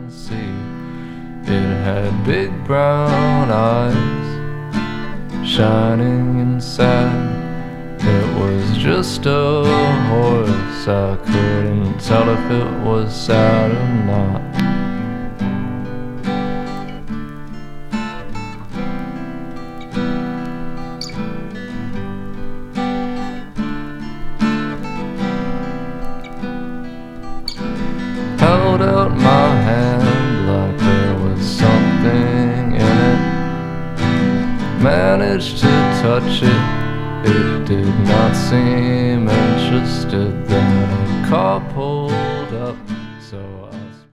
and see. It had big brown eyes shining and sad. It was just a horse, I couldn't tell if it was sad or not. Held out my hand like there was something in it. Managed to touch it. It did not seem interested. Then a cop pulled